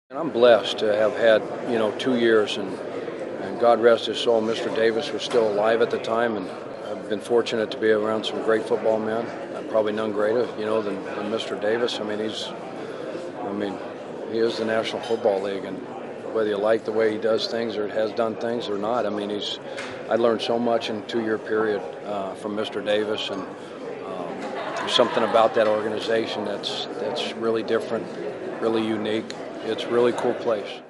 And I'm blessed to have had, 2 years, and God rest his soul, Mr. Davis was still alive at the time, and I've been fortunate to be around some great football men, probably none greater, than Mr. Davis. He is the National Football League, and whether you like the way he does things or has done things or not, I learned so much in a 2-year period from Mr. Davis, and there's something about that organization that's really different, really unique. It's a really cool place.